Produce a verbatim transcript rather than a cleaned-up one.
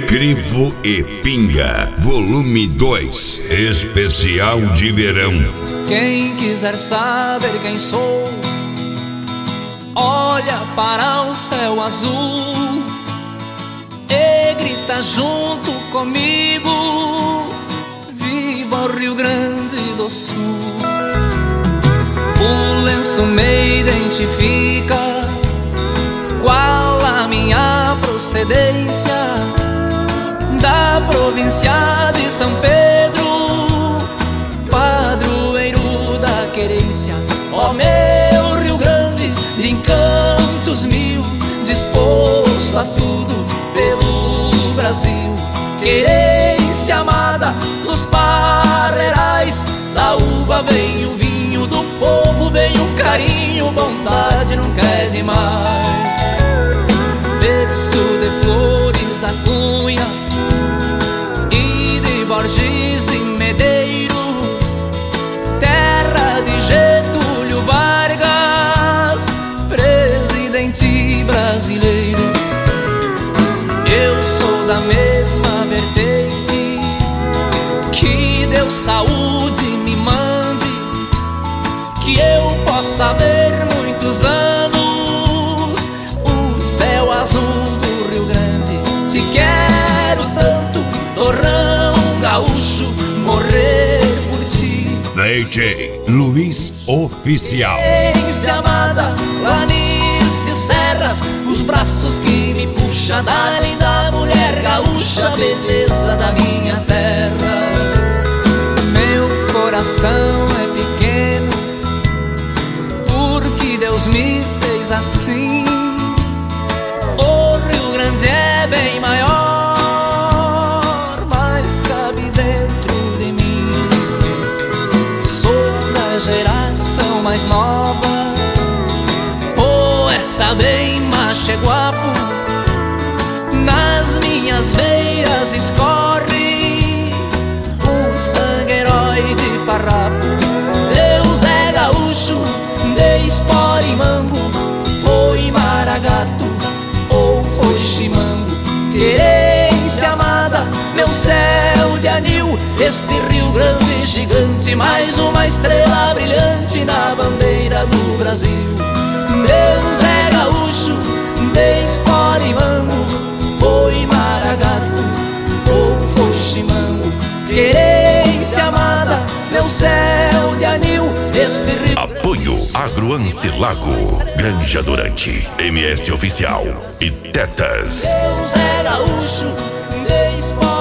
Crivo e Pinga, volume dois, especial de verão. Quem quiser saber quem sou, olha para o céu azul e grita junto comigo: viva o Rio Grande do Sul. O lenço me identifica, qual a minha procedência, da província de São Pedro, padroeiro da querência. Ó meu Rio Grande, de encantos mil, disposto a tudo pelo Brasil. Querência amada dos parreirais, da uva vem o vinho, do povo vem o carinho, bondade nunca é demais. Berço de Flores da Cunha e de Borges de Medeiros, terra de Getúlio Vargas, presidente brasileiro. Eu sou da mesma vertente, que Deus saúde me mande, que eu possa ver muitos anos o céu azul do Rio Grande. Te quero tanto, torrão gaúcho, morrer por ti. D J Luiz Oficial. Querência amada, planícies, serras, os braços que me puxa da linda mulher gaúcha, beleza da minha terra. Meu coração é pequeno, porque Deus me fez assim. O Rio Grande é bem maior, mas cabe dentro de mim. Sou da geração mais nova, poeta bem macheguapo, nas minhas veias escorre o sangue herói de farrapo. Deus é gaúcho, de espora e mango, foi maragato ou foi chimango. Querência amada, meu céu de anil, este Rio Grande gigante, mais uma estrela brilhante na bandeira do Brasil. Deus é gaúcho, de espora e mango, foi maragato ou foi chimango. Querência amada, meu céu de anil, este Rio. Apoio Agroancilago, Granja Durante, M S Oficial e Tetas. Deus é gaúcho, de espora